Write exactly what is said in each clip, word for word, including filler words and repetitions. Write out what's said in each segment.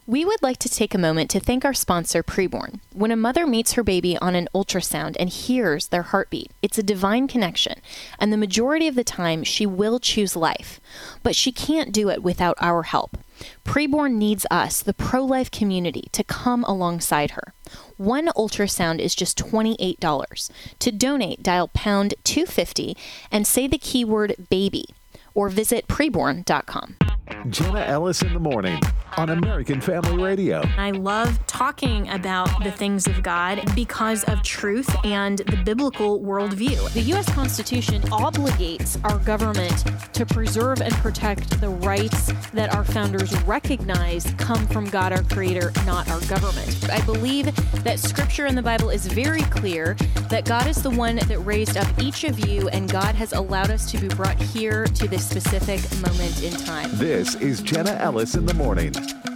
We would like to take a moment to thank our sponsor, Preborn. When a mother meets her baby on an ultrasound and hears their heartbeat, it's a divine connection, and the majority of the time she will choose life. But she can't do it without our help. Preborn needs us, the pro-life community, to come alongside her. One ultrasound is just twenty-eight dollars. To donate, dial pound two fifty and say the keyword baby, or visit preborn dot com. Jenna Ellis in the morning on American Family Radio. I love talking about the things of God because of truth and the biblical worldview. The U S Constitution obligates our government to preserve and protect the rights that our founders recognize come from God, our Creator, not our government. I believe that Scripture in the Bible is very clear that God is the one that raised up each of you, and God has allowed us to be brought here to this specific moment in time. This is Jenna Ellis in the morning.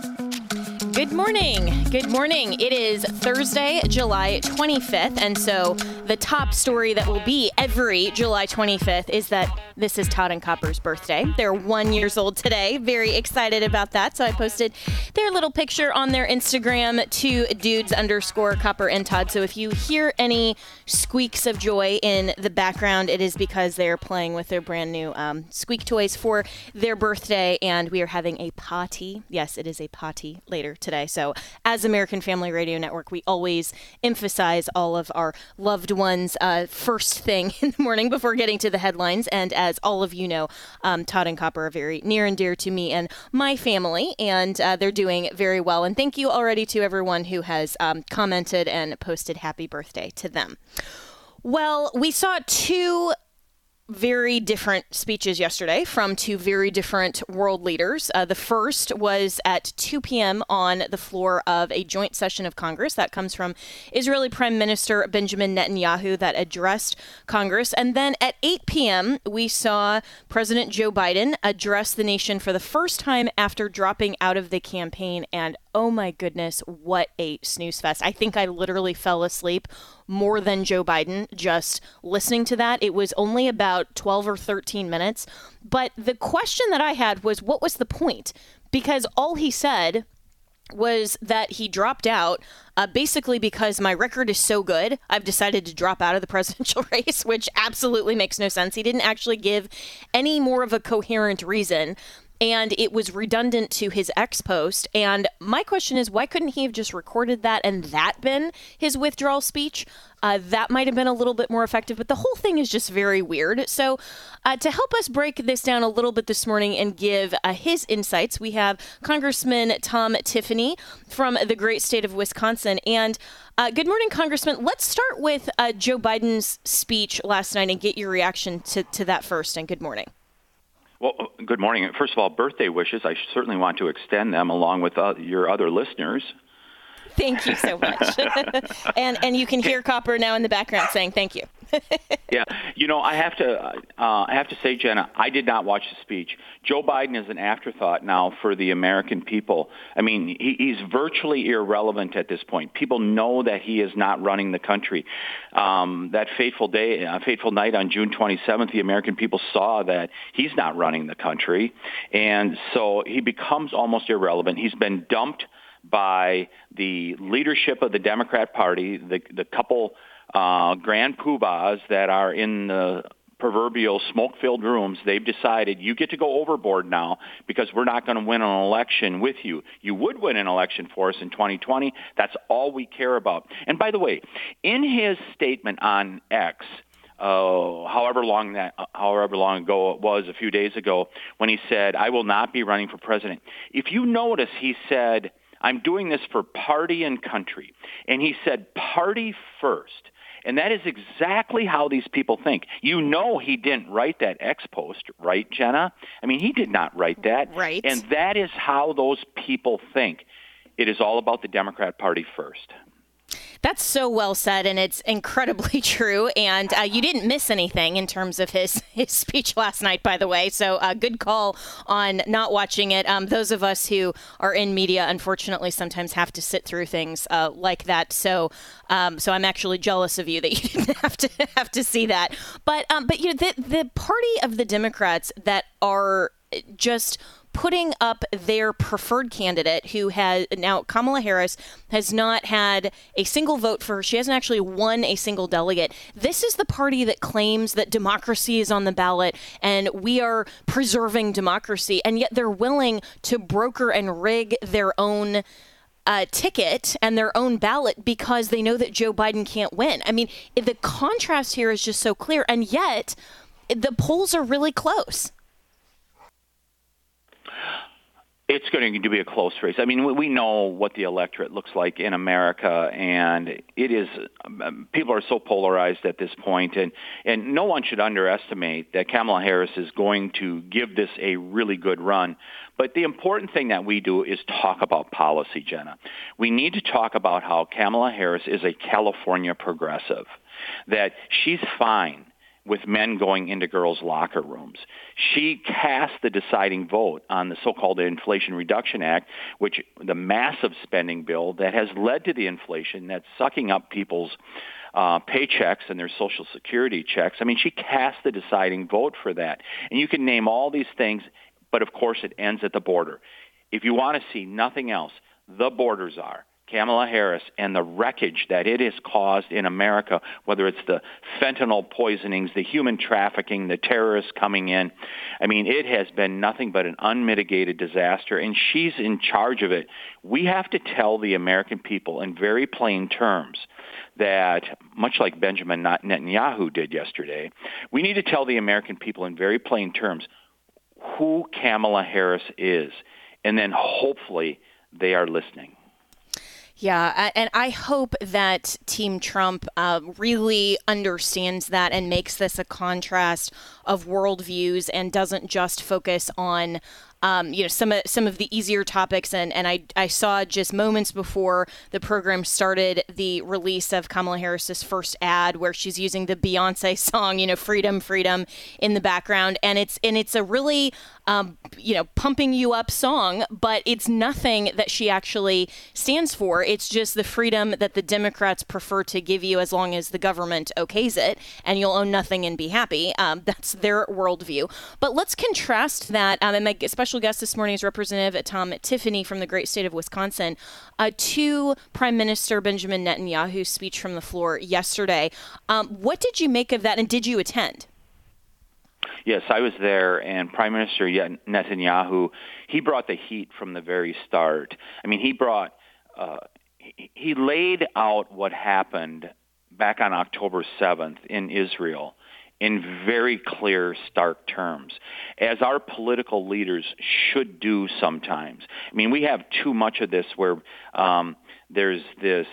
Good morning. Good morning. It is Thursday, July twenty-fifth, and so the top story that will be every July twenty-fifth is that this is Todd and Copper's birthday. They're one years old today. Very excited about that. So I posted their little picture on their Instagram to dudes underscore Copper and Todd. So if you hear any squeaks of joy in the background, it is because they're playing with their brand new um, squeak toys for their birthday, and we are having a potty. Yes, it is a potty later today. So as American Family Radio Network, we always emphasize all of our loved ones uh, first thing in the morning before getting to the headlines. And as all of you know, um, Todd and Copper are very near and dear to me and my family, and uh, they're doing very well. And thank you already to everyone who has um, commented and posted happy birthday to them. Well, we saw two very different speeches yesterday from two very different world leaders. Uh, the first was at two p.m. on the floor of a joint session of Congress. That comes from Israeli Prime Minister Benjamin Netanyahu that addressed Congress. And then at eight p.m., we saw President Joe Biden address the nation for the first time after dropping out of the campaign. And oh my goodness, what a snooze fest. I think I literally fell asleep more than Joe Biden just listening to that. It was only about twelve or thirteen minutes. But the question that I had was, what was the point? Because all he said was that he dropped out uh, basically because my record is so good, I've decided to drop out of the presidential race, which absolutely makes no sense. He didn't actually give any more of a coherent reason. And it was redundant to his ex post. And my question is, why couldn't he have just recorded that and that been his withdrawal speech? Uh, that might have been a little bit more effective, but the whole thing is just very weird. So uh, to help us break this down a little bit this morning and give uh, his insights, we have Congressman Tom Tiffany from the great state of Wisconsin. And uh, good morning, Congressman. Let's start with uh, Joe Biden's speech last night and get your reaction to, to that first. And good morning. Well, good morning. First of all, birthday wishes. I certainly want to extend them along with uh, your other listeners. Thank you so much. and and you can hear Copper now in the background saying thank you. Yeah. You know, I have to uh, I have to say, Jenna, I did not watch the speech. Joe Biden is an afterthought now for the American people. I mean, he, he's virtually irrelevant at this point. People know that he is not running the country. Um, that fateful day, uh, fateful night on June twenty-seventh, the American people saw that he's not running the country. And so he becomes almost irrelevant. He's been dumped by the leadership of the Democrat Party, the, the couple uh, grand poobahs that are in the proverbial smoke-filled rooms. They've decided you get to go overboard now because we're not going to win an election with you. You would win an election for us in twenty twenty. That's all we care about. And by the way, in his statement on X, Uh, however long that, uh, however long ago it was, a few days ago, when he said, "I will not be running for president." If you notice, he said, "I'm doing this for party and country," and he said, "Party first." And that is exactly how these people think. You know, he didn't write that X post, right, Jenna? I mean, he did not write that. Right. And that is how those people think. It is all about the Democrat Party first. That's so well said, and it's incredibly true. And uh, you didn't miss anything in terms of his, his speech last night, by the way. So uh, good call on not watching it. Um, those of us who are in media, unfortunately, sometimes have to sit through things uh, like that. So um, so I'm actually jealous of you that you didn't have to have to see that. But um, but you know, the the party of the Democrats that are just putting up their preferred candidate, who has now Kamala Harris has not had a single vote for her. She hasn't actually won a single delegate. This is the party that claims that democracy is on the ballot and we are preserving democracy, and yet they're willing to broker and rig their own Uh, ticket and their own ballot because they know that Joe Biden can't win. I mean, the contrast here is just so clear, and yet the polls are really close. It's going to be a close race. I mean, we know what the electorate looks like in America, and it is, people are so polarized at this point, and, and no one should underestimate that Kamala Harris is going to give this a really good run. But the important thing that we do is talk about policy, Jenna. We need to talk about how Kamala Harris is a California progressive, that she's fine with men going into girls' locker rooms. She cast the deciding vote on the so-called Inflation Reduction Act, which the massive spending bill that has led to the inflation that's sucking up people's uh, paychecks and their Social Security checks. I mean, she cast the deciding vote for that. And you can name all these things, but of course it ends at the border. If you want to see nothing else, the borders are Kamala Harris and the wreckage that it has caused in America, whether it's the fentanyl poisonings, the human trafficking, the terrorists coming in. I mean, it has been nothing but an unmitigated disaster, and she's in charge of it. We have to tell the American people in very plain terms that, much like Benjamin Netanyahu did yesterday, we need to tell the American people in very plain terms who Kamala Harris is, and then hopefully they are listening. Yeah, and I hope that Team Trump uh, really understands that and makes this a contrast of worldviews and doesn't just focus on Um, you know, some of some of the easier topics, and, and I, I saw just moments before the program started the release of Kamala Harris's first ad where she's using the Beyonce song, you know, "Freedom, Freedom" in the background, and it's and it's a really um, you know pumping you up song, but it's nothing that she actually stands for. It's just the freedom that the Democrats prefer to give you as long as the government okays it, and you'll own nothing and be happy. Um, that's their worldview. But let's contrast that, um, and my special guest this morning is Representative Tom Tiffany from the great state of Wisconsin, uh, to Prime Minister Benjamin Netanyahu's speech from the floor yesterday. Um, what did you make of that, and did you attend? Yes, I was there, and Prime Minister Netanyahu, he brought the heat from the very start. I mean, he brought, uh, he, he laid out what happened back on October seventh in Israel in very clear, stark terms, as our political leaders should do sometimes. I mean, we have too much of this where um, there's this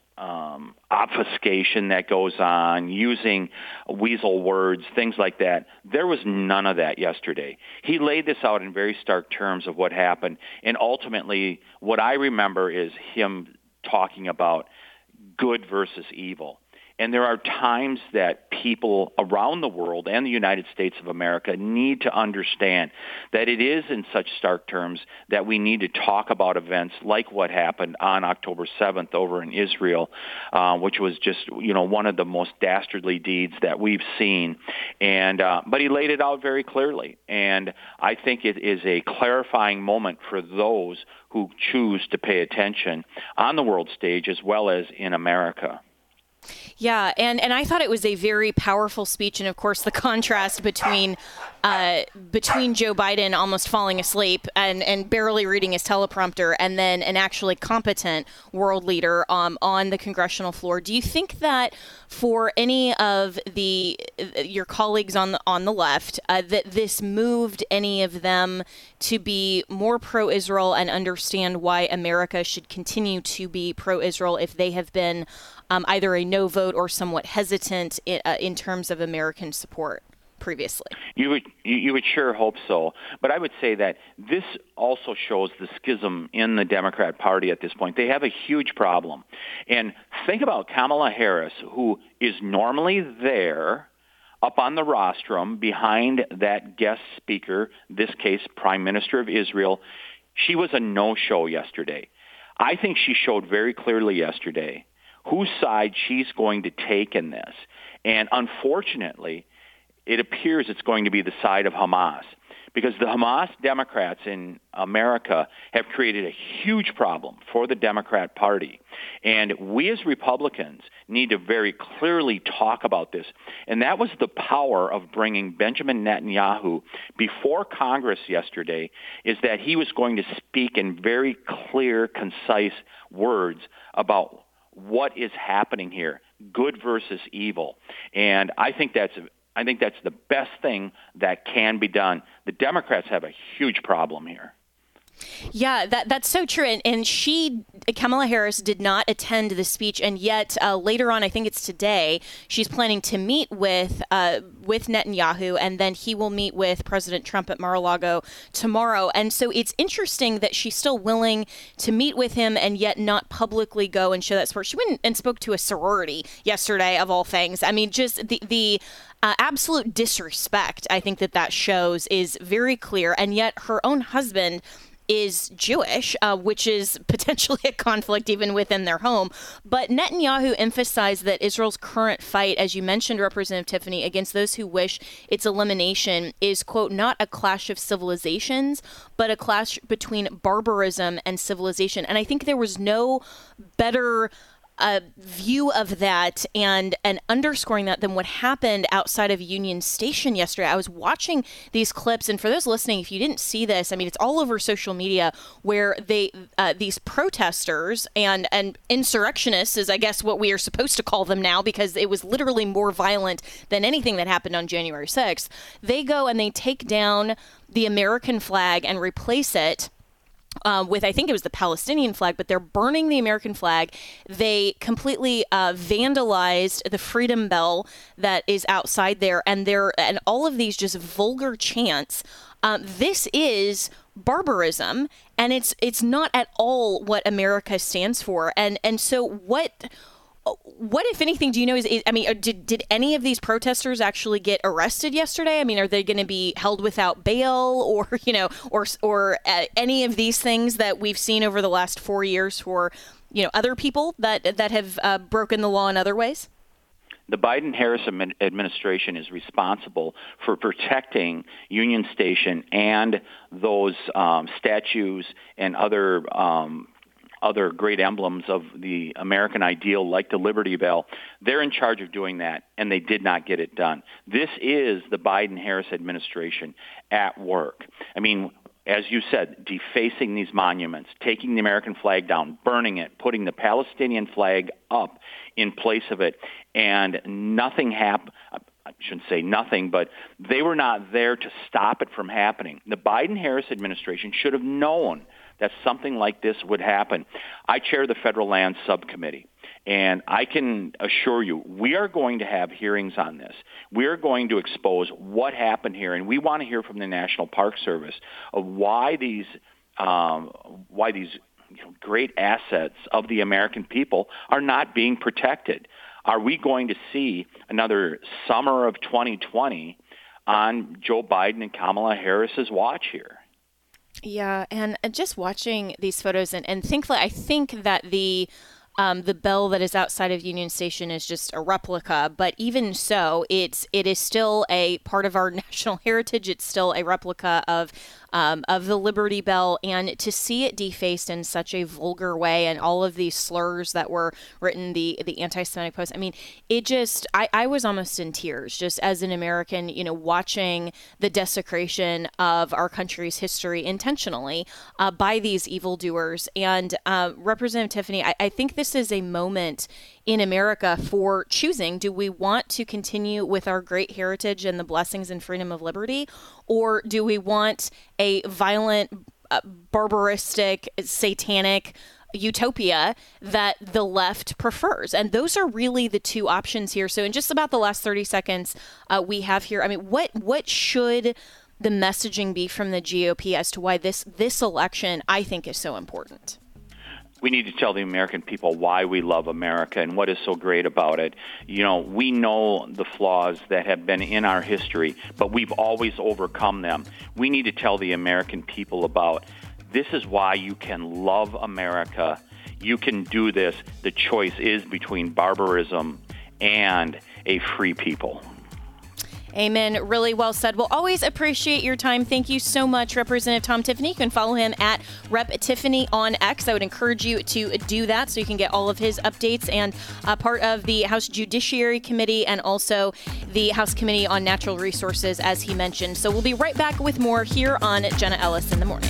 um, obfuscation that goes on, using weasel words, things like that. There was none of that yesterday. He laid this out in very stark terms of what happened, and ultimately what I remember is him talking about good versus evil. And there are times that people around the world and the United States of America need to understand that it is in such stark terms that we need to talk about events like what happened on October seventh over in Israel, uh, which was just, you know, one of the most dastardly deeds that we've seen. And uh, but he laid it out very clearly. And I think it is a clarifying moment for those who choose to pay attention on the world stage as well as in America. Yeah, and, and I thought it was a very powerful speech, and of course the contrast between uh, between Joe Biden almost falling asleep and, and barely reading his teleprompter, and then an actually competent world leader um, on the congressional floor. Do you think that for any of the your colleagues on the on the left uh, that this moved any of them to be more pro-Israel and understand why America should continue to be pro-Israel if they have been um, either a no vote or somewhat hesitant in, uh, in terms of American support previously? You would you would sure hope so. But I would say that this also shows the schism in the Democrat Party at this point. They have a huge problem. And think about Kamala Harris, who is normally there up on the rostrum behind that guest speaker, this case, Prime Minister of Israel. She was a no-show yesterday. I think she showed very clearly yesterday whose side she's going to take in this. And unfortunately, it appears it's going to be the side of Hamas, because the Hamas Democrats in America have created a huge problem for the Democrat Party. And we as Republicans need to very clearly talk about this. And that was the power of bringing Benjamin Netanyahu before Congress yesterday, is that he was going to speak in very clear, concise words about what is happening here, good versus evil. And I think that's I think that's the best thing that can be done. The Democrats have a huge problem here. Yeah, that that's so true. And, and she, Kamala Harris, did not attend the speech, and yet uh, later on, I think it's today, she's planning to meet with uh, with Netanyahu, and then he will meet with President Trump at Mar-a-Lago tomorrow. And so it's interesting that she's still willing to meet with him and yet not publicly go and show that support. She went and spoke to a sorority yesterday, of all things. I mean, just the the. Uh, absolute disrespect, I think that that shows, is very clear. And yet her own husband is Jewish, uh, which is potentially a conflict even within their home. But Netanyahu emphasized that Israel's current fight, as you mentioned, Representative Tiffany, against those who wish its elimination is, quote, not a clash of civilizations, but a clash between barbarism and civilization. And I think there was no better a view of that and and underscoring that than what happened outside of Union Station yesterday. I was watching these clips, and for those listening, if you didn't see this, I mean, it's all over social media, where they uh, these protesters and and insurrectionists is, I guess, what we are supposed to call them now, because it was literally more violent than anything that happened on January sixth. They go and they take down the American flag and replace it Uh, with, I think it was the Palestinian flag, but they're burning the American flag. They completely uh, vandalized the Freedom Bell that is outside there, and there and all of these just vulgar chants. Um, this is barbarism, and it's it's not at all what America stands for. And and so what? What, if anything, do you know? Is, is I mean, did did any of these protesters actually get arrested yesterday? I mean, are they going to be held without bail, or you know, or or uh, any of these things that we've seen over the last four years for, you know, other people that that have uh, broken the law in other ways? The Biden-Harris administration is responsible for protecting Union Station and those um, statues and other um, other great emblems of the American ideal, like the Liberty Bell. They're in charge of doing that, and they did not get it done. This is the Biden-Harris administration at work. I mean, as you said, defacing these monuments, taking the American flag down, burning it, putting the Palestinian flag up in place of it, and nothing happened. I shouldn't say nothing, but they were not there to stop it from happening. The Biden-Harris administration should have known that something like this would happen. I chair the Federal Lands Subcommittee, and I can assure you we are going to have hearings on this. We are going to expose what happened here, and we want to hear from the National Park Service of why these um, why these you know, great assets of the American people are not being protected. Are we going to see another summer of twenty twenty on Joe Biden and Kamala Harris's watch here? Yeah, and just watching these photos and, and think I think that the um, the bell that is outside of Union Station is just a replica, but even so, it's it is still a part of our national heritage. It's still a replica of um, of the Liberty Bell, and to see it defaced in such a vulgar way, and all of these slurs that were written, the the anti-Semitic posts. I mean, it just I, I was almost in tears just as an American, you know, watching the desecration of our country's history intentionally uh, by these evildoers. And uh, Representative Tiffany, I, I think this is a moment in America for choosing. Do we want to continue with our great heritage and the blessings and freedom of liberty, or do we want a violent, uh, barbaristic, satanic utopia that the left prefers? And those are really the two options here. So in just about the last thirty seconds uh, we have here, I mean, what what should the messaging be from the G O P as to why this this election, I think, is so important? We need to tell the American people why we love America and what is so great about it. You know, we know the flaws that have been in our history, but we've always overcome them. We need to tell the American people about this is why you can love America. You can do this. The choice is between barbarism and a free people. Amen. Really well said. We'll always appreciate your time. Thank you so much, Representative Tom Tiffany. You can follow him at Rep Tiffany on X. I would encourage you to do that so you can get all of his updates, and uh, part of the House Judiciary Committee and also the House Committee on Natural Resources, as he mentioned. So we'll be right back with more here on Jenna Ellis in the Morning.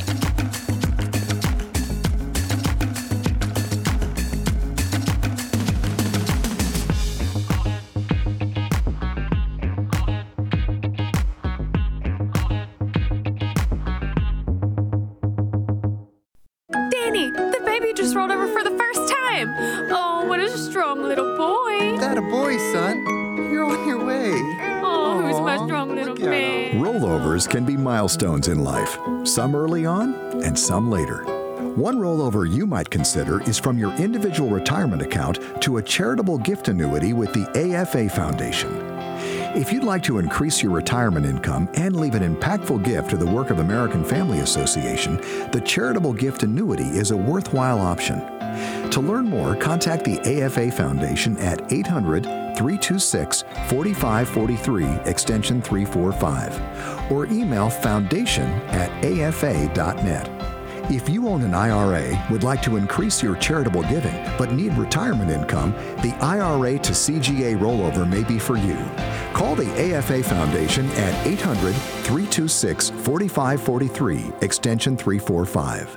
Danny, the baby just rolled over for the first time. Oh, what a strong little boy. That a boy, son. You're on your way. Oh, who's my Aw, strong little look at man? Rollovers can be milestones in life, some early on and some later. One rollover you might consider is from your individual retirement account to a charitable gift annuity with the A F A Foundation. If you'd like to increase your retirement income and leave an impactful gift to the work of American Family Association, the charitable gift annuity is a worthwhile option. To learn more, contact the A F A Foundation at eight hundred, three two six, four five four three, extension three four five, or email foundation at a f a dot net. If you own an I R A, would like to increase your charitable giving, but need retirement income, the I R A to C G A rollover may be for you. Call the A F A Foundation at eight hundred, three two six, four five four three, extension three four five.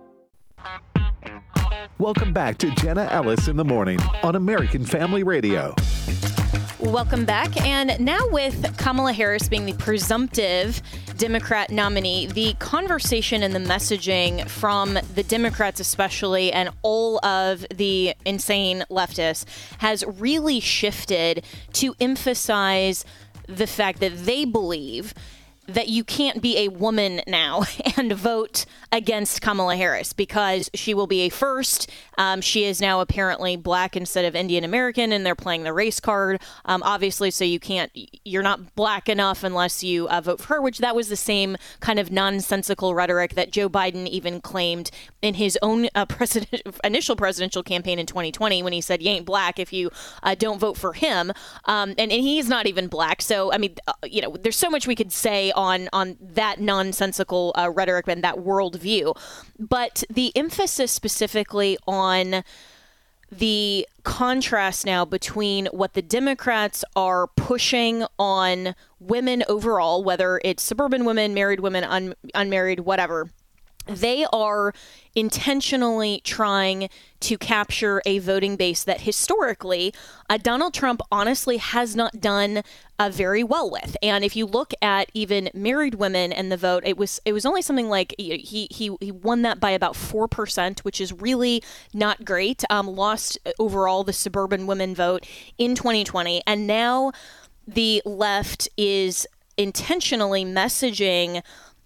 Welcome back to Jenna Ellis in the Morning on American Family Radio. Welcome back. And now with Kamala Harris being the presumptive Democrat nominee, the conversation and the messaging from the Democrats especially, and all of the insane leftists, has really shifted to emphasize the fact that they believe that you can't be a woman now and vote against Kamala Harris because she will be a first. Um, she is now apparently black instead of Indian American, and they're playing the race card, um, obviously. So you can't, you're not black enough unless you uh, vote for her, which that was the same kind of nonsensical rhetoric that Joe Biden even claimed in his own uh, president, initial presidential campaign in twenty twenty when he said, you ain't black if you uh, don't vote for him. Um, and, and he's not even black. So, I mean, uh, you know, there's so much we could say on on that nonsensical uh, rhetoric and that worldview. But the emphasis specifically on the contrast now between what the Democrats are pushing on women overall, whether it's suburban women, married women, un- unmarried, whatever. They are intentionally trying to capture a voting base that historically uh, Donald Trump honestly has not done uh, very well with. And if you look at even married women and the vote, it was it was only something like he he he won that by about four percent, which is really not great. Um, lost overall the suburban women vote in twenty twenty, and now the left is intentionally messaging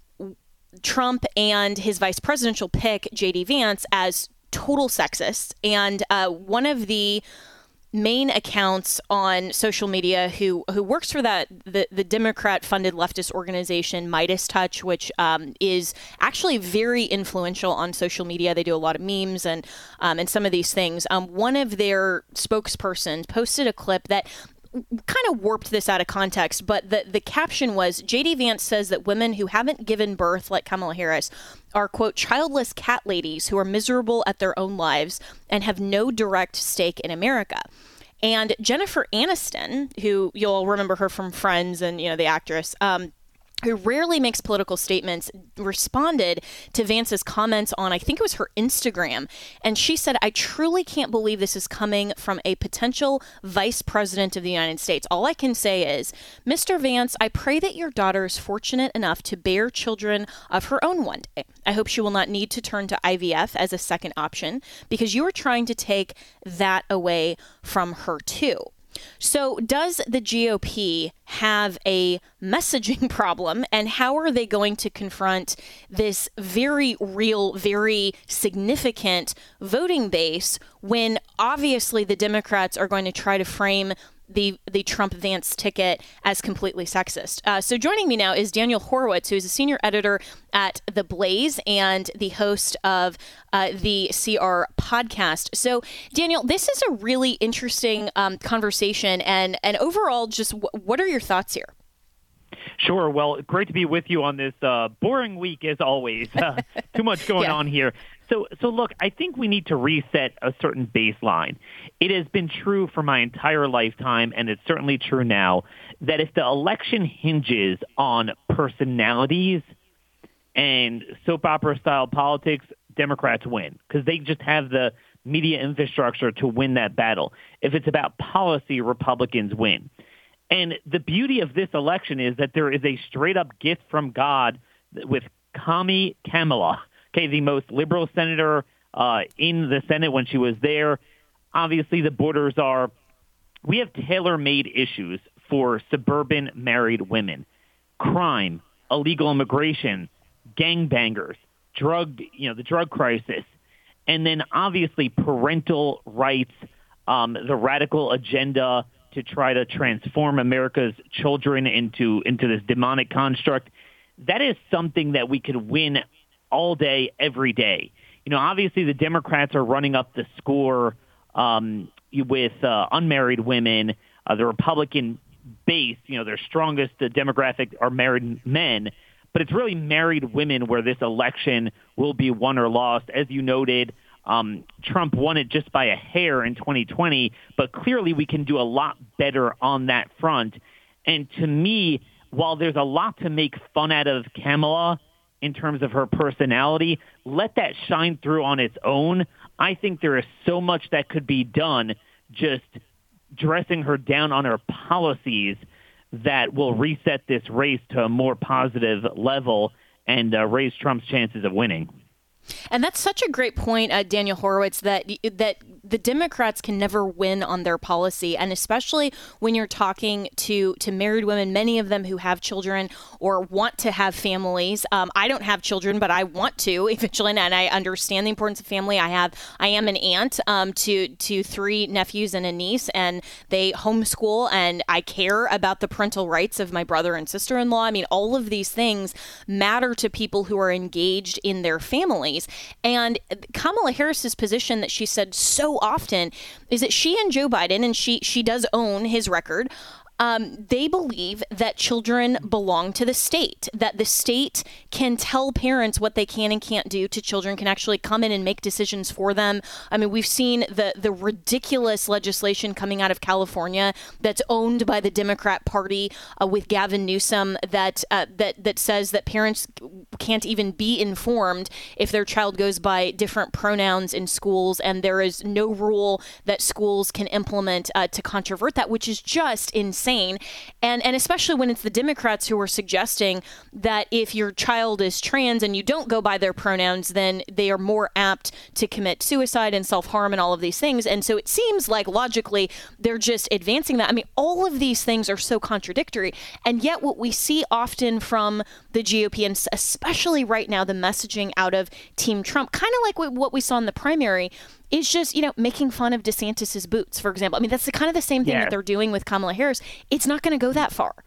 Trump and his vice presidential pick, J D Vance, as total sexists. And uh, one of the main accounts on social media who who works for that the, the Democrat-funded leftist organization, Midas Touch, which um, is actually very influential on social media. They do a lot of memes and um, and some of these things. Um, one of their spokespersons posted a clip that kind of warped this out of context, but the, the caption was, J D Vance says that women who haven't given birth, like Kamala Harris, are, quote, childless cat ladies who are miserable at their own lives and have no direct stake in America. And Jennifer Aniston, who you'll remember her from Friends and, you know, the actress, um, who rarely makes political statements, responded to Vance's comments on, I think it was her Instagram. And she said, I truly can't believe this is coming from a potential vice president of the United States. All I can say is, Mister Vance, I pray that your daughter is fortunate enough to bear children of her own one day. I hope she will not need to turn to I V F as a second option because you are trying to take that away from her too. So does the G O P have a messaging problem, and how are they going to confront this very real, very significant voting base when obviously the Democrats are going to try to frame the the Trump-Vance ticket as completely sexist? Uh, so joining me now is Daniel Horowitz, who is a senior editor at The Blaze and the host of uh, the C R podcast. So, Daniel, this is a really interesting um, conversation, and, and overall, just w- what are your thoughts here? Sure. Well, great to be with you on this uh, boring week, as always. Uh, too much going yeah. on here. So, so look, I think we need to reset a certain baseline. It has been true for my entire lifetime, and it's certainly true now, that if the election hinges on personalities and soap opera-style politics, Democrats win because they just have the media infrastructure to win that battle. If it's about policy, Republicans win. And the beauty of this election is that there is a straight-up gift from God with Kami Kamala, okay, the most liberal senator uh, in the Senate when she was there. Obviously, the borders are – we have tailor-made issues for suburban married women, crime, illegal immigration, gangbangers, drug – you know, the drug crisis, and then obviously parental rights, um, the radical agenda – to try to transform America's children into into this demonic construct. That is something that we could win all day, every day. You know, obviously the Democrats are running up the score um, with uh, unmarried women. Uh, the Republican base, you know, their strongest uh, demographic are married men. But it's really married women where this election will be won or lost. As you noted, Um, Trump won it just by a hair in twenty twenty, but clearly we can do a lot better on that front. And to me, while there's a lot to make fun out of Kamala in terms of her personality, let that shine through on its own. I think there is so much that could be done just dressing her down on her policies that will reset this race to a more positive level and uh, raise Trump's chances of winning. And that's such a great point, uh, Daniel Horowitz, that that the Democrats can never win on their policy. And especially when you're talking to, to married women, many of them who have children or want to have families. Um, I don't have children, but I want to eventually, and I understand the importance of family. I have, I am an aunt um, to, to three nephews and a niece, and they homeschool, and I care about the parental rights of my brother and sister-in-law. I mean, all of these things matter to people who are engaged in their families. And Kamala Harris's position that she said so often is that she and Joe Biden, and she she does own his record, Um, they believe that children belong to the state, that the state can tell parents what they can and can't do to children, can actually come in and make decisions for them. I mean, we've seen the, the ridiculous legislation coming out of California that's owned by the Democrat Party uh, with Gavin Newsom that, uh, that, that says that parents can't even be informed if their child goes by different pronouns in schools, and there is no rule that schools can implement uh, to controvert that, which is just insane. And and especially when it's the Democrats who are suggesting that if your child is trans and you don't go by their pronouns, then they are more apt to commit suicide and self-harm and all of these things. And so it seems like logically they're just advancing that. I mean, all of these things are so contradictory. And yet what we see often from the G O P, and especially right now, the messaging out of Team Trump, kind of like what we saw in the primary, is just, you know, making fun of DeSantis's boots, for example. I mean, that's the, kind of the same thing yeah. that they're doing with Kamala Harris. It's not going to go that far.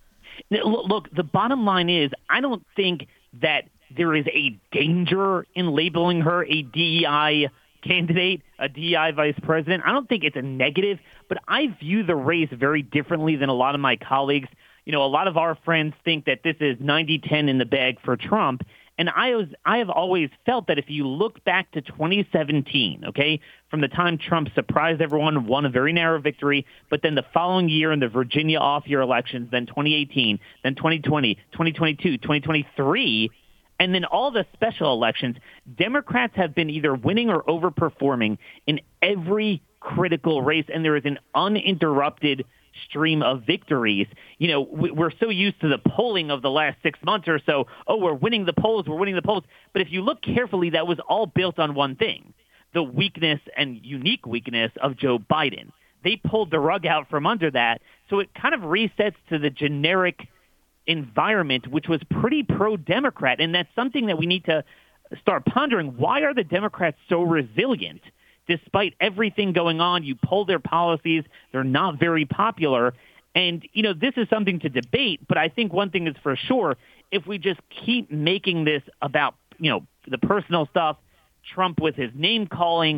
Look, the bottom line is, I don't think that there is a danger in labeling her a D E I candidate, a D E I vice president. I don't think it's a negative, but I view the race very differently than a lot of my colleagues. You know, a lot of our friends think that this is ninety ten in the bag for Trump. And I was, I have always felt that if you look back to twenty seventeen, okay, from the time Trump surprised everyone, won a very narrow victory, but then the following year in the Virginia off-year elections, then twenty eighteen, then twenty twenty, twenty twenty-two, twenty twenty-three, and then all the special elections, Democrats have been either winning or overperforming in every critical race, and there is an uninterrupted stream of victories. You know, we're so used to the polling of the last six months or so. Oh, we're winning the polls, we're winning the polls. But if you look carefully, that was all built on one thing, the weakness and unique weakness of Joe Biden. They pulled the rug out from under that. So it kind of resets to the generic environment, which was pretty pro-Democrat. And that's something that we need to start pondering. Why are the Democrats so resilient? Despite everything going on, you poll their policies, they're not very popular. And, you know, this is something to debate, but I think one thing is for sure, if we just keep making this about, you know, the personal stuff, Trump with his name calling,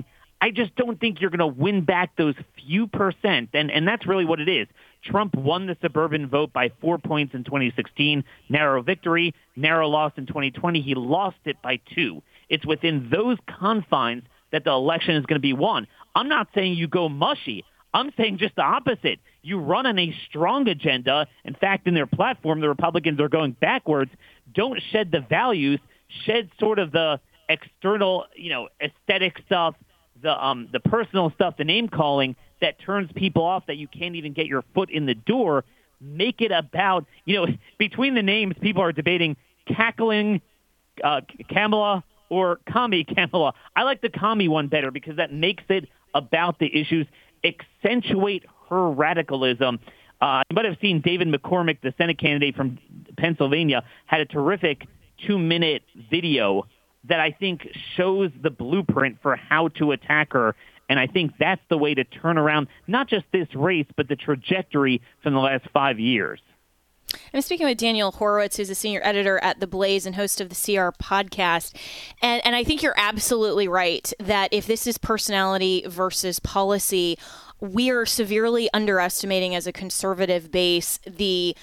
I just don't think you're going to win back those few percent. And, and that's really what it is. Trump won the suburban vote by four points in twenty sixteen, narrow victory, narrow loss in twenty twenty. He lost it by two. It's within those confines that the election is going to be won. I'm not saying you go mushy. I'm saying just the opposite. You run on a strong agenda. In fact, in their platform, the Republicans are going backwards. Don't shed the values. Shed sort of the external, you know, aesthetic stuff, the um, the personal stuff, the name calling that turns people off, that you can't even get your foot in the door. Make it about, you know, between the names, people are debating cackling uh, Kamala or commie Kamala. I like the commie one better because that makes it about the issues, accentuate her radicalism. Uh, you might have seen David McCormick, the Senate candidate from Pennsylvania, had a terrific two-minute video that I think shows the blueprint for how to attack her. And I think that's the way to turn around not just this race, but the trajectory from the last five years. I'm speaking with Daniel Horowitz, who's a senior editor at The Blaze and host of the C R podcast. And, and I think you're absolutely right that if this is personality versus policy, we are severely underestimating as a conservative base the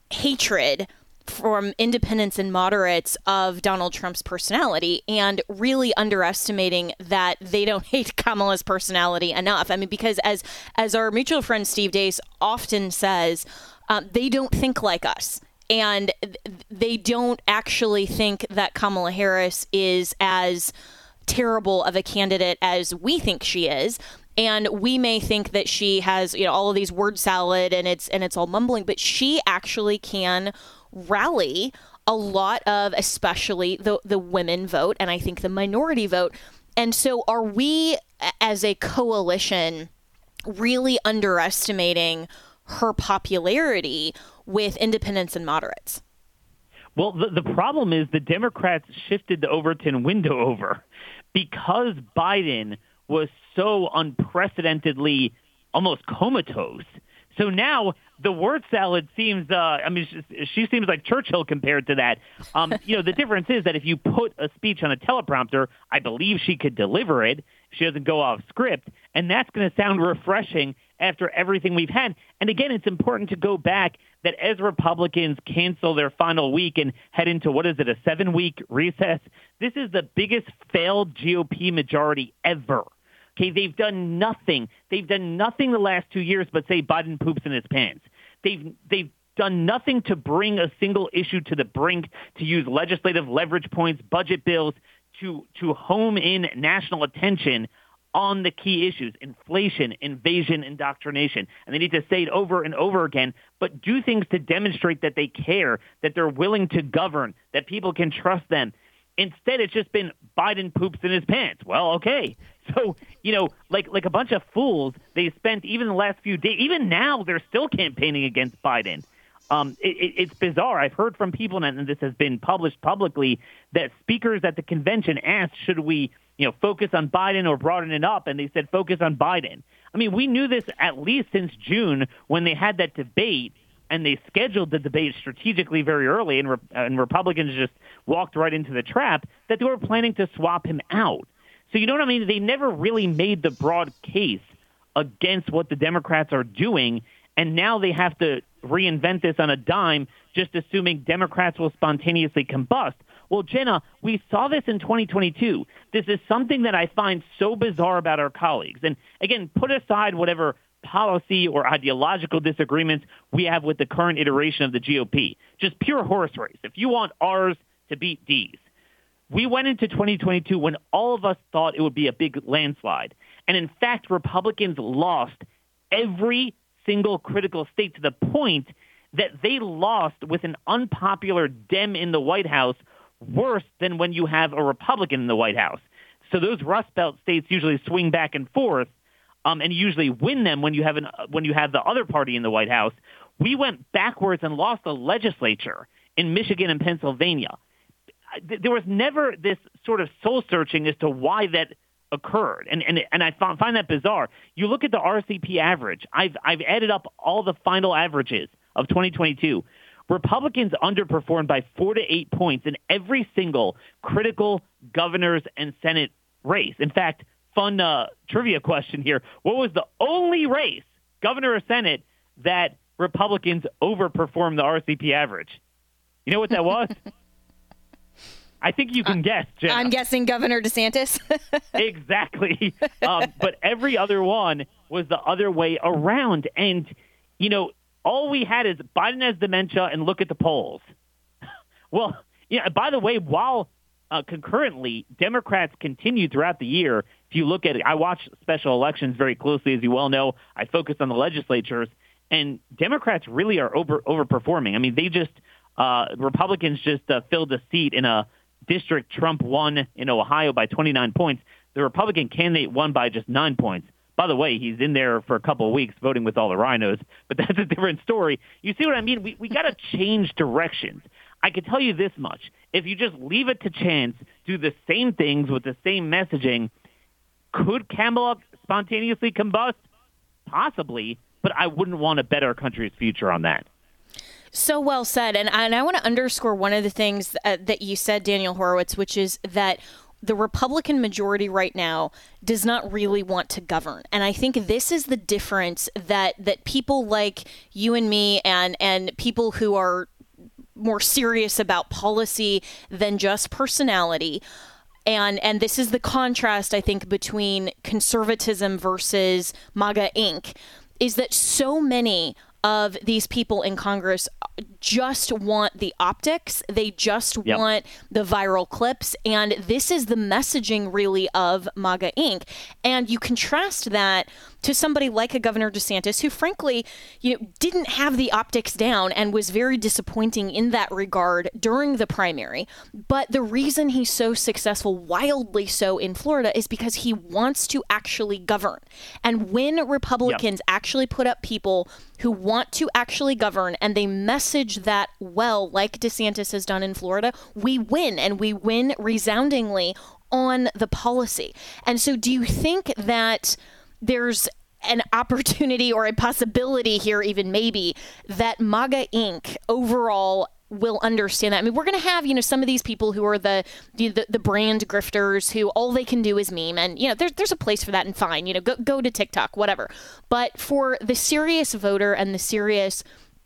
hatred from independents and moderates of Donald Trump's personality, and really underestimating that they don't hate Kamala's personality enough. I mean, because as as our mutual friend Steve Deace often says, um, they don't think like us. And th- they don't actually think that Kamala Harris is as terrible of a candidate as we think she is. And we may think that she has, you know, all of these word salad and it's and it's all mumbling, but she actually can rally a lot of, especially the the women vote, and I think the minority vote. And so are we, as a coalition, really underestimating her popularity with independents and moderates? Well, the, the problem is the Democrats shifted the Overton window over because Biden was so unprecedentedly almost comatose. So now the word salad seems, uh, I mean, she, she seems like Churchill compared to that. Um, you know, the difference is that if you put a speech on a teleprompter, I believe she could deliver it. She doesn't go off script. And that's going to sound refreshing after everything we've had. And again, it's important to go back that as Republicans cancel their final week and head into, what is it, a seven-week recess, this is the biggest failed G O P majority ever. Okay, they've done nothing. They've done nothing the last two years but say Biden poops in his pants. They've they've done nothing to bring a single issue to the brink, to use legislative leverage points, budget bills, to to home in national attention on the key issues: inflation, invasion, indoctrination. And they need to say it over and over again, but do things to demonstrate that they care, that they're willing to govern, that people can trust them. Instead, it's just been Biden poops in his pants. Well, okay. So, you know, like like a bunch of fools, they spent even the last few days, even now, they're still campaigning against Biden. Um, it, it, it's bizarre. I've heard from people, and this has been published publicly, that speakers at the convention asked, should we, you know, focus on Biden or broaden it up? And they said, focus on Biden. I mean, we knew this at least since June when they had that debate, and they scheduled the debate strategically very early, and, Re- and Republicans just walked right into the trap, that they were planning to swap him out. So you know what I mean? They never really made the broad case against what the Democrats are doing, and now they have to reinvent this on a dime, just assuming Democrats will spontaneously combust. Well, Jenna, we saw this in twenty twenty-two. This is something that I find so bizarre about our colleagues. And again, put aside whatever policy or ideological disagreements we have with the current iteration of the G O P. Just pure horse race. If you want R's to beat D's. We went into twenty twenty-two when all of us thought it would be a big landslide. And in fact, Republicans lost every single critical state to the point that they lost with an unpopular Dem in the White House worse than when you have a Republican in the White House. So those Rust Belt states usually swing back and forth, um, and usually win them when you have an when you have the other party in the White House. We went backwards and lost the legislature in Michigan and Pennsylvania. There was never this sort of soul searching as to why that occurred. And and and I find that bizarre. You look at the R C P average. I've I've added up all the final averages of twenty twenty-two. Republicans underperformed by four to eight points in every single critical governor's and Senate race. In fact, fun uh, trivia question here. What was the only race, governor or Senate, that Republicans overperformed the R C P average? You know what that was? I think you can uh, guess, Jenna. I'm guessing Governor DeSantis. Exactly. Um, but every other one was the other way around. And, you know, all we had is Biden has dementia and look at the polls. Well, yeah. By the way, while uh, concurrently, Democrats continued throughout the year. If you look at it, I watch special elections very closely, as you well know. I focus on the legislatures, and Democrats really are over overperforming. I mean, they just uh, Republicans just uh, filled a seat in a district Trump won in Ohio by twenty-nine points. The Republican candidate won by just nine points. By the way, he's in there for a couple of weeks voting with all the rhinos, but that's a different story. You see what I mean? We we got to change directions. I can tell you this much. If you just leave it to chance, do the same things with the same messaging, could Kamala spontaneously combust? Possibly, but I wouldn't want to bet our country's future on that. So well said. And I, and I want to underscore one of the things uh, that you said, Daniel Horowitz, which is that the Republican majority right now does not really want to govern. And I think this is the difference that that people like you and me and and people who are more serious about policy than just personality. And and this is the contrast, I think, between conservatism versus MAGA Incorporated, is that so many of these people in Congress just want the optics. They just yep. want the viral clips. And this is the messaging, really, of MAGA Incorporated. And you contrast that to somebody like a Governor DeSantis, who, frankly, you know, didn't have the optics down and was very disappointing in that regard during the primary. But the reason he's so successful, wildly so, in Florida is because he wants to actually govern. And when Republicans yep. actually put up people who want to actually govern and they message that well, like DeSantis has done in Florida, we win, and we win resoundingly on the policy. And so do you think that there's an opportunity or a possibility here, even maybe, that MAGA Incorporated overall will understand that? I mean, we're going to have, you know, some of these people who are the, the the brand grifters who all they can do is meme, and, you know, there's there's a place for that, and fine, you know, go go to TikTok, whatever. But for the serious voter and the serious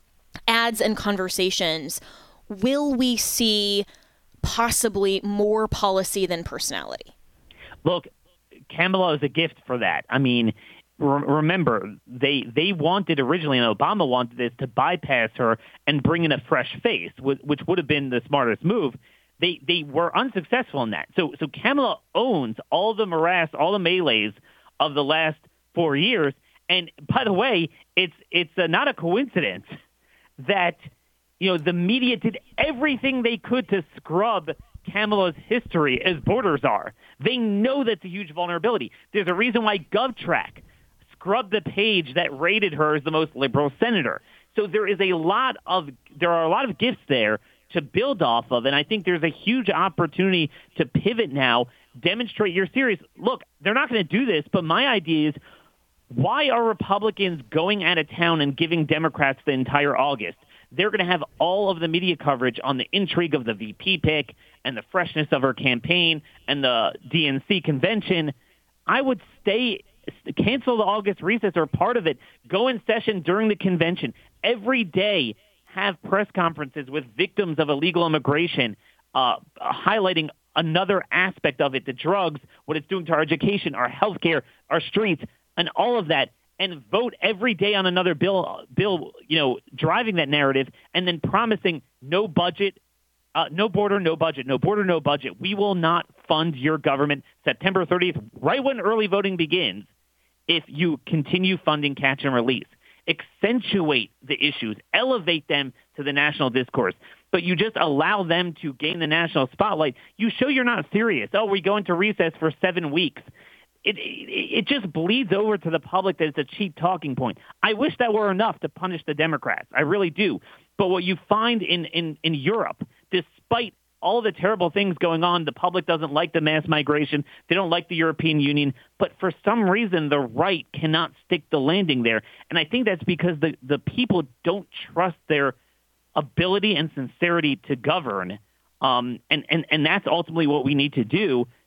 ads and conversations, will we see possibly more policy than personality? Look, Kamala is a gift for that. I mean, remember, they they wanted originally, and Obama wanted this, to bypass her and bring in a fresh face, which would have been the smartest move. They they were unsuccessful in that. So so Kamala owns all the morass, all the melees of the last four years. And by the way, it's it's uh, not a coincidence that, you know, the media did everything they could to scrub Kamala's history as borders are. They know that's a huge vulnerability. There's a reason why GovTrack scrubbed the page that rated her as the most liberal senator. So there is a lot of there are a lot of gifts there to build off of, and I think there's a huge opportunity to pivot now, demonstrate you're serious. Look, they're not going to do this, but my idea is, why are Republicans going out of town and giving Democrats the entire August? They're going to have all of the media coverage on the intrigue of the V P pick and the freshness of her campaign and the D N C convention. I would stay, cancel the August recess or part of it, go in session during the convention. Every day, have press conferences with victims of illegal immigration, uh, highlighting another aspect of it, the drugs, what it's doing to our education, our healthcare, our streets, and all of that, and vote every day on another bill, bill, you know, driving that narrative, and then promising no budget, uh, no border, no budget, no border, no budget. We will not fund your government September thirtieth, right when early voting begins, if you continue funding catch and release. Accentuate the issues, elevate them to the national discourse, but you just allow them to gain the national spotlight. You show you're not serious. Oh, we go into recess for seven weeks. It, it it just bleeds over to the public that it's a cheap talking point. I wish that were enough to punish the Democrats. I really do. But what you find in, in, in Europe, despite all the terrible things going on, the public doesn't like the mass migration. They don't like the European Union. But for some reason, the right cannot stick the landing there. And I think that's because the, the people don't trust their ability and sincerity to govern. Um, and, and, and that's ultimately what we need to do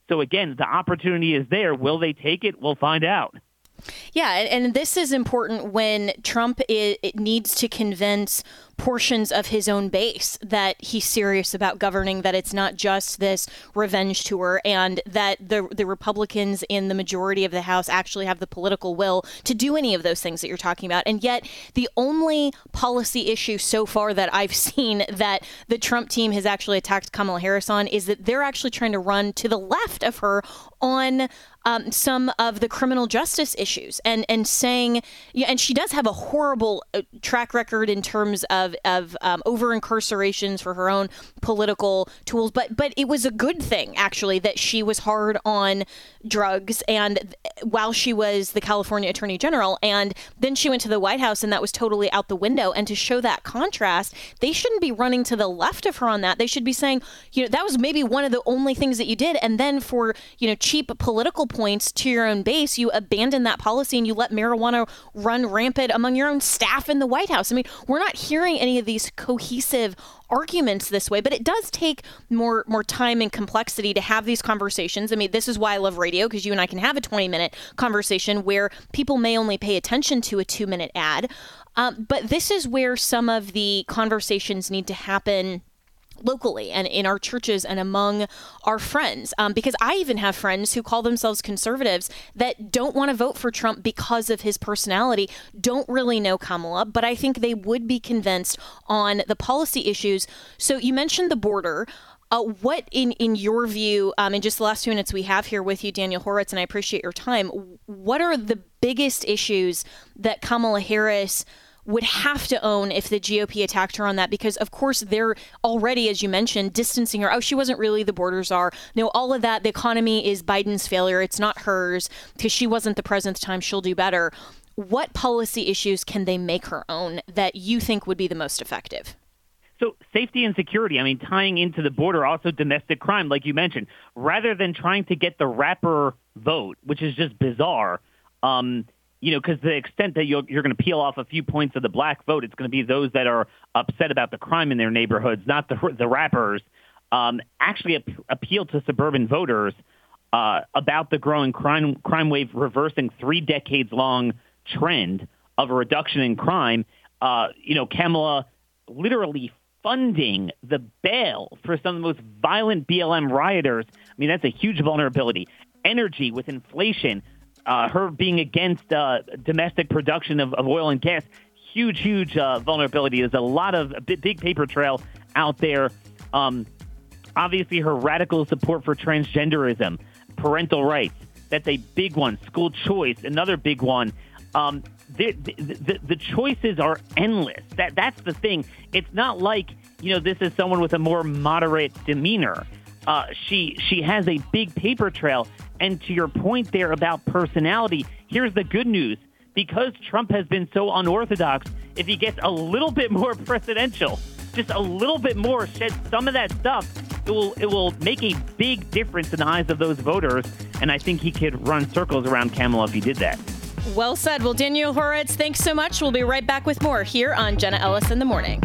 So again, the opportunity is there. Will they take it? We'll find out. Yeah, and, and this is important when Trump is, it needs to convince portions of his own base that he's serious about governing, that it's not just this revenge tour, and that the the Republicans in the majority of the House actually have the political will to do any of those things that you're talking about. And yet the only policy issue so far that I've seen that the Trump team has actually attacked Kamala Harris on is that they're actually trying to run to the left of her on um, some of the criminal justice issues, and and saying, yeah, and she does have a horrible uh, track record in terms of of um, over incarcerations for her own political tools, but but it was a good thing actually that she was hard on drugs, and th- while she was the California Attorney General, and then she went to the White House, and that was totally out the window. And to show that contrast, they shouldn't be running to the left of her on that. They should be saying, you know, that was maybe one of the only things that you did, and then for, you know, cheap political points to your own base, you abandon that policy and you let marijuana run rampant among your own staff in the White House. I mean, we're not hearing any of these cohesive arguments this way, but it does take more more time and complexity to have these conversations. I mean, this is why I love radio, because you and I can have a twenty minute conversation where people may only pay attention to a two minute ad. Um, but this is where some of the conversations need to happen locally and in our churches and among our friends, um, because I even have friends who call themselves conservatives that don't want to vote for Trump because of his personality, don't really know Kamala, but I think they would be convinced on the policy issues. So you mentioned the border. Uh, what, in, in your view, um, in just the last two minutes we have here with you, Daniel Horowitz, and I appreciate your time, what are the biggest issues that Kamala Harris would have to own if the G O P attacked her on that? Because, of course, they're already, as you mentioned, distancing her. Oh, she wasn't really the borders are. No, all of that. The economy is Biden's failure. It's not hers because she wasn't the president at the time. She'll do better. What policy issues can they make her own that you think would be the most effective? So safety and security, I mean, tying into the border, also domestic crime, like you mentioned, rather than trying to get the rapper vote, which is just bizarre, um, you know, because the extent that you're, you're going to peel off a few points of the black vote, it's going to be those that are upset about the crime in their neighborhoods, not the the rappers. Um, actually ap- appeal to suburban voters uh, about the growing crime crime wave, reversing three decades long trend of a reduction in crime. Uh, you know, Kamala literally funding the bail for some of the most violent B L M rioters. I mean, that's a huge vulnerability. Energy with inflation. Uh, her being against uh, domestic production of, of oil and gas, huge, huge uh, vulnerability. There's a lot of a big, big paper trail out there. Um, obviously, her radical support for transgenderism, parental rights, that's a big one. School choice, another big one. Um, the, the, the, the choices are endless. That That's the thing. It's not like, you know, this is someone with a more moderate demeanor. Uh, she she has a big paper trail. And to your point there about personality, here's the good news. Because Trump has been so unorthodox, if he gets a little bit more presidential, just a little bit more, shed some of that stuff, it will it will make a big difference in the eyes of those voters. And I think he could run circles around Kamala if he did that. Well said. Well, Daniel Horowitz, thanks so much. We'll be right back with more here on Jenna Ellis in the Morning.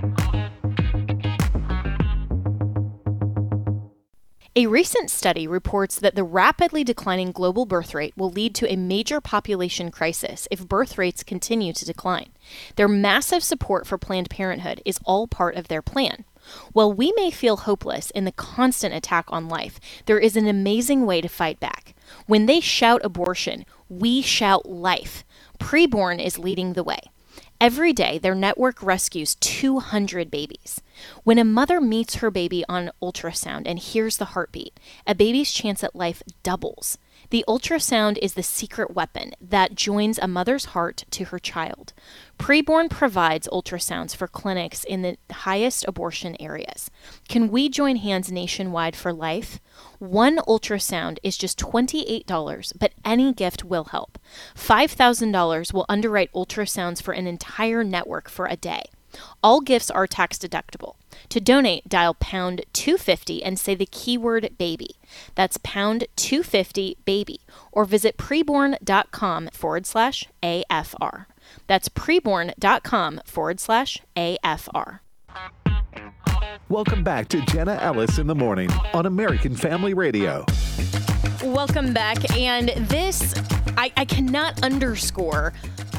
A recent study reports that the rapidly declining global birth rate will lead to a major population crisis if birth rates continue to decline. Their massive support for Planned Parenthood is all part of their plan. While we may feel hopeless in the constant attack on life, there is an amazing way to fight back. When they shout abortion, we shout life. Preborn is leading the way. Every day, their network rescues two hundred babies. When a mother meets her baby on ultrasound and hears the heartbeat, a baby's chance at life doubles. The ultrasound is the secret weapon that joins a mother's heart to her child. Preborn provides ultrasounds for clinics in the highest abortion areas. Can we join hands nationwide for life? One ultrasound is just twenty-eight dollars, but any gift will help. five thousand dollars will underwrite ultrasounds for an entire network for a day. All gifts are tax deductible. To donate, dial pound two fifty and say the keyword baby. That's pound two fifty baby, or visit preborn.com forward slash AFR. That's preborn.com forward slash AFR. Welcome back to Jenna Ellis in the Morning on American Family Radio. Welcome back. And this, I, I cannot underscore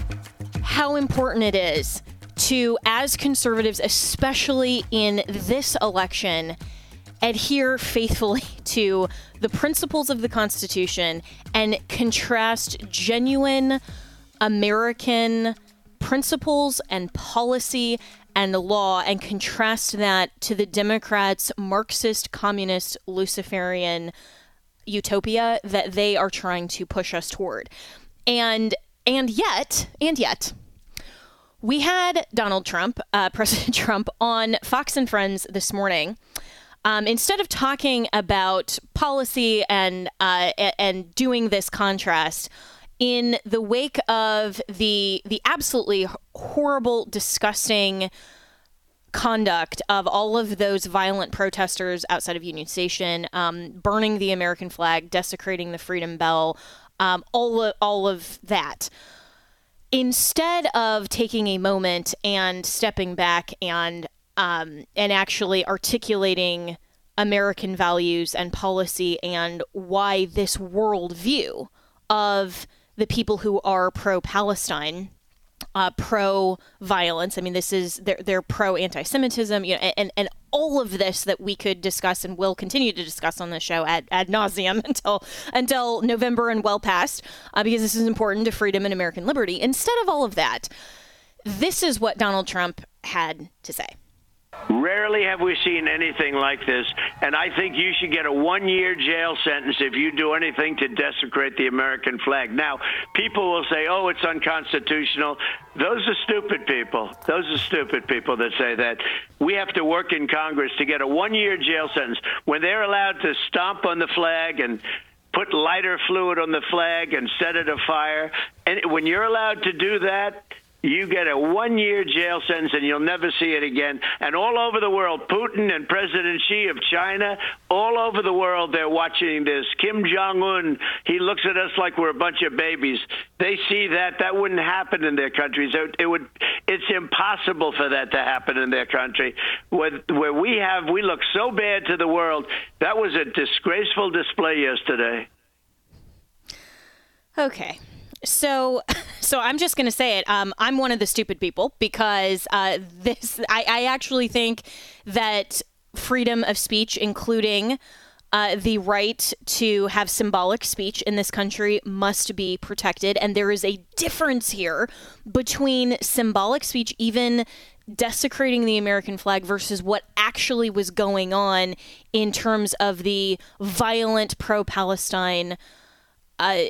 how important it is to, as conservatives, especially in this election, adhere faithfully to the principles of the Constitution and contrast genuine American principles and policy and law and contrast that to the Democrats' Marxist, communist, Luciferian utopia that they are trying to push us toward. And and yet, and yet, we had Donald Trump, uh, President Trump, on Fox and Friends this morning. Um, instead of talking about policy and uh, and doing this contrast, in the wake of the the absolutely horrible, disgusting conduct of all of those violent protesters outside of Union Station, um, burning the American flag, desecrating the Freedom Bell, um, all of, all of that. Instead of taking a moment and stepping back and um, and actually articulating American values and policy and why this worldview of the people who are pro-Palestine, uh, pro-violence. I mean, this is they're, they're pro-anti-Semitism, you know, and, and all of this that we could discuss and will continue to discuss on the show ad, ad nauseum until until November and well past, uh, because this is important to freedom and American liberty. Instead of all of that, this is what Donald Trump had to say. Rarely have we seen anything like this, and I think you should get a one-year jail sentence if you do anything to desecrate the American flag. Now, people will say, oh, it's unconstitutional. Those are stupid people. Those are stupid people that say that. We have to work in Congress to get a one-year jail sentence when they're allowed to stomp on the flag and put lighter fluid on the flag and set it afire. And when you're allowed to do that, you get a one-year jail sentence and you'll never see it again. And all over the world, Putin and President Xi of China, all over the world, they're watching this. Kim Jong-un, he looks at us like we're a bunch of babies. They see that. That wouldn't happen in their countries. It would. It's impossible for that to happen in their country. Where, where we have, we look so bad to the world. That was a disgraceful display yesterday. Okay. So, so I'm just going to say it. Um, I'm one of the stupid people because uh, this. I, I actually think that freedom of speech, including uh, the right to have symbolic speech in this country, must be protected. And there is a difference here between symbolic speech, even desecrating the American flag, versus what actually was going on in terms of the violent pro-Palestine Uh,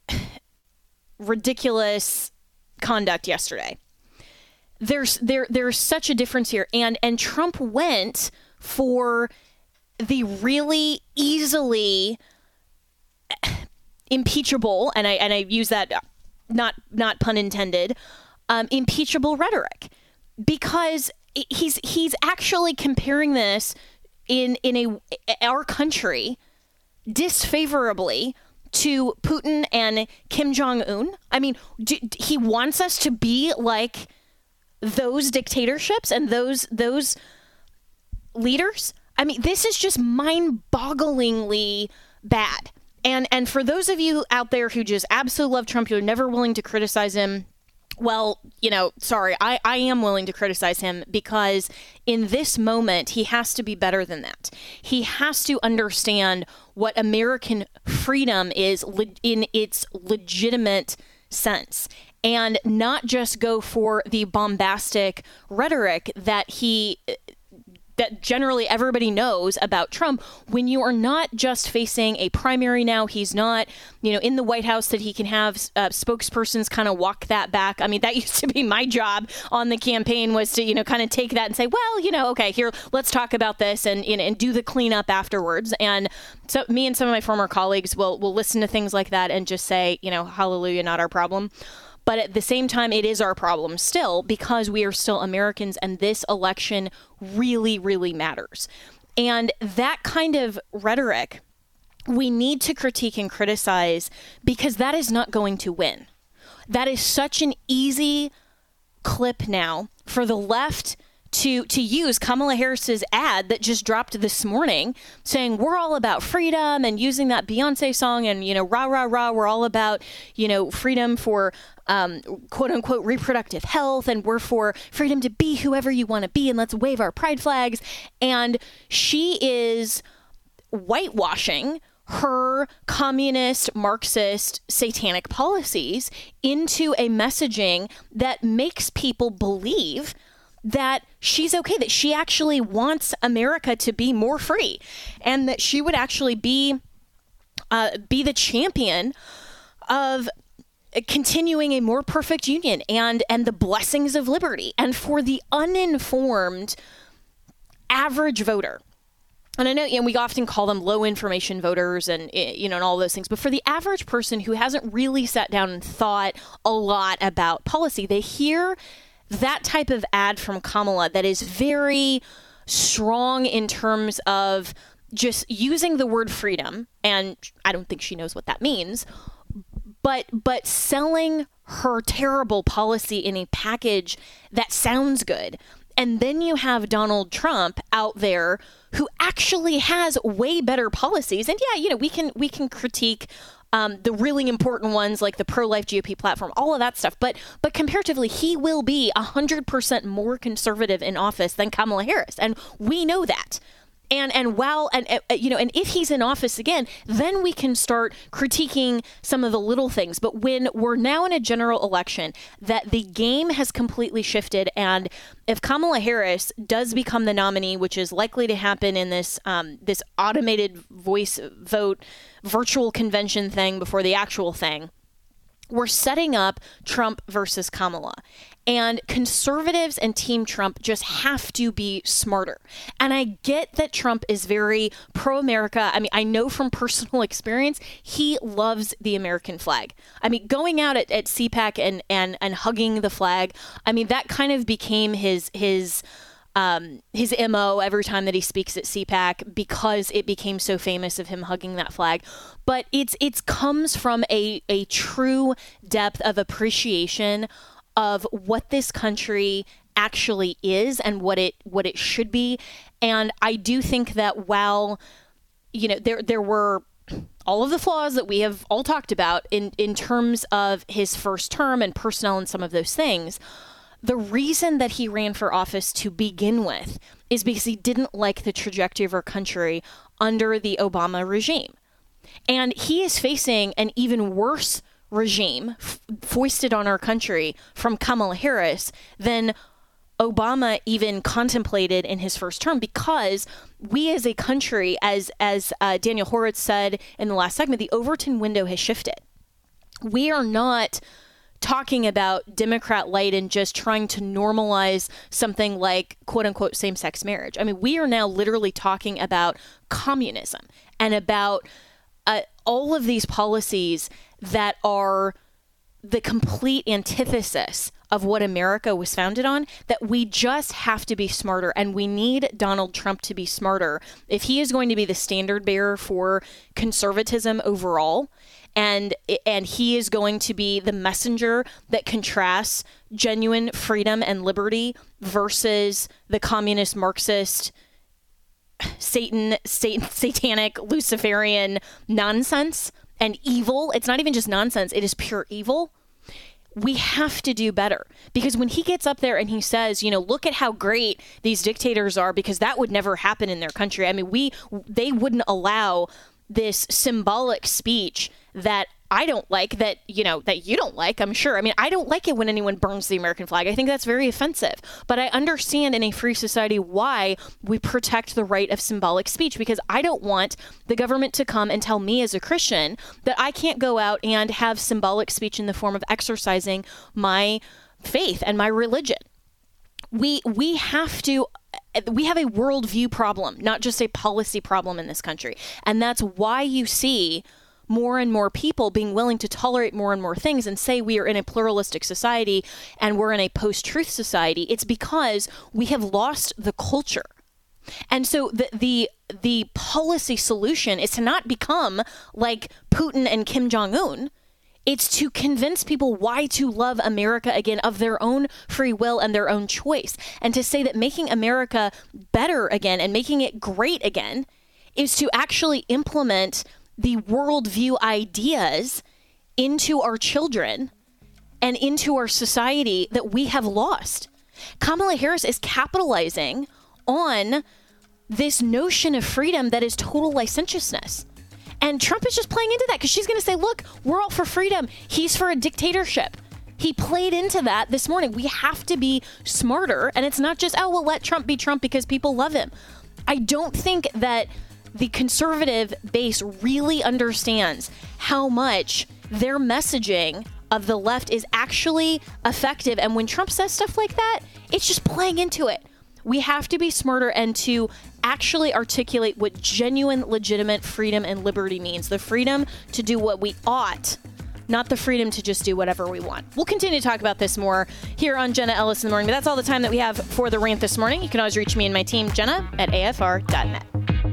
ridiculous conduct yesterday. There's there there's such a difference here, and and Trump went for the really easily impeachable, and I and I use that not not pun intended, um, impeachable rhetoric, because he's he's actually comparing this in in a our country disfavorably to Putin and Kim Jong-un. I mean, do, he wants us to be like those dictatorships and those those leaders. I mean, this is just mind-bogglingly bad. And and for those of you out there who just absolutely love Trump, you're never willing to criticize him, well, you know, sorry, I, I am willing to criticize him because in this moment, he has to be better than that. He has to understand what American freedom is le- in its legitimate sense, and not just go for the bombastic rhetoric that he that generally everybody knows about Trump. When you are not just facing a primary now, he's not, you know, in the White House that he can have uh, spokespersons kind of walk that back. I mean, that used to be my job on the campaign, was to, you know, kind of take that and say, well, you know, okay, here, let's talk about this and, and, and do the cleanup afterwards. And so me and some of my former colleagues will, will listen to things like that and just say, you know, hallelujah, not our problem. But at the same time, it is our problem still, because we are still Americans, and this election really, really matters. And that kind of rhetoric we need to critique and criticize, because that is not going to win. That is such an easy clip now for the left to to use Kamala Harris's ad that just dropped this morning saying we're all about freedom and using that Beyonce song and, you know, rah, rah, rah, we're all about, you know, freedom for um, quote unquote reproductive health and we're for freedom to be whoever you want to be and let's wave our pride flags. And she is whitewashing her communist, Marxist, satanic policies into a messaging that makes people believe that she's okay, that she actually wants America to be more free and that she would actually be uh, be the champion of continuing a more perfect union and and the blessings of liberty. And for the uninformed average voter, and I know, you know, we often call them low information voters and, you know, and all those things. But for the average person who hasn't really sat down and thought a lot about policy, they hear that type of ad from Kamala that is very strong in terms of just using the word freedom. And I don't think she knows what that means. But but selling her terrible policy in a package that sounds good. And then you have Donald Trump out there who actually has way better policies. And yeah, you know, we can we can critique um, the really important ones like the pro-life G O P platform, all of that stuff. But but comparatively, he will be one hundred percent more conservative in office than Kamala Harris. And we know that. And and while and uh, you know, and if he's in office again, then we can start critiquing some of the little things. But when we're now in a general election, that the game has completely shifted, and if Kamala Harris does become the nominee, which is likely to happen in this um, this automated voice vote virtual convention thing before the actual thing, we're setting up Trump versus Kamala. And conservatives and Team Trump just have to be smarter. And I get that Trump is very pro-America. I mean, I know from personal experience, he loves the American flag. I mean, going out at, at C PAC and, and, and hugging the flag, I mean, that kind of became his his um, his M O every time that he speaks at C PAC because it became so famous of him hugging that flag. But it's it's comes from a, a true depth of appreciation of what this country actually is and what it what it should be. And I do think that while, you know, there there were all of the flaws that we have all talked about in, in terms of his first term and personnel and some of those things, the reason that he ran for office to begin with is because he didn't like the trajectory of our country under the Obama regime. And he is facing an even worse regime f- foisted on our country from Kamala Harris than Obama even contemplated in his first term, because we as a country, as as uh, Daniel Horowitz said in the last segment, the Overton window has shifted. We are not talking about Democrat light and just trying to normalize something like quote unquote same-sex marriage. I mean, we are now literally talking about communism and about uh, all of these policies that are the complete antithesis of what America was founded on, that we just have to be smarter. And we need Donald Trump to be smarter if he is going to be the standard bearer for conservatism overall. And and he is going to be the messenger that contrasts genuine freedom and liberty versus the communist, Marxist, Satan, Satan, satanic, Luciferian nonsense and evil. It's not even just nonsense. It is pure evil. We have to do better, because when he gets up there and he says, you know, look at how great these dictators are, because that would never happen in their country. I mean, we they wouldn't allow this symbolic speech that I don't like, that, you know, that you don't like, I'm sure. I mean, I don't like it when anyone burns the American flag. I think that's very offensive. But I understand in a free society why we protect the right of symbolic speech, because I don't want the government to come and tell me as a Christian that I can't go out and have symbolic speech in the form of exercising my faith and my religion. We we have to we have a worldview problem, not just a policy problem in this country. And that's why you see more and more people being willing to tolerate more and more things and say we are in a pluralistic society and we're in a post-truth society. It's because we have lost the culture. And so the the the policy solution is to not become like Putin and Kim Jong-un. It's to convince people why to love America again of their own free will and their own choice. And to say that making America better again and making it great again is to actually implement the worldview ideas into our children and into our society that we have lost. Kamala Harris is capitalizing on this notion of freedom that is total licentiousness. And Trump is just playing into that because she's going to say, look, we're all for freedom. He's for a dictatorship. He played into that this morning. We have to be smarter. And it's not just, oh, well, let Trump be Trump because people love him. I don't think that the conservative base really understands how much their messaging of the left is actually effective. And when Trump says stuff like that, it's just playing into it. We have to be smarter and to actually articulate what genuine, legitimate freedom and liberty means. The freedom to do what we ought, not the freedom to just do whatever we want. We'll continue to talk about this more here on Jenna Ellis in the Morning, but that's all the time that we have for the rant this morning. You can always reach me and my team, Jenna at A F R dot net.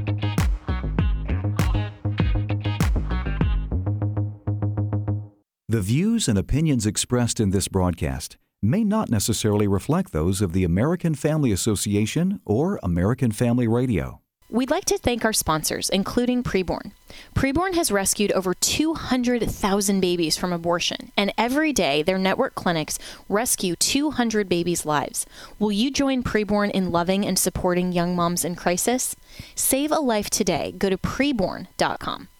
The views and opinions expressed in this broadcast may not necessarily reflect those of the American Family Association or American Family Radio. We'd like to thank our sponsors, including Preborn. Preborn has rescued over two hundred thousand babies from abortion, and every day their network clinics rescue two hundred babies' lives. Will you join Preborn in loving and supporting young moms in crisis? Save a life today. Go to preborn dot com.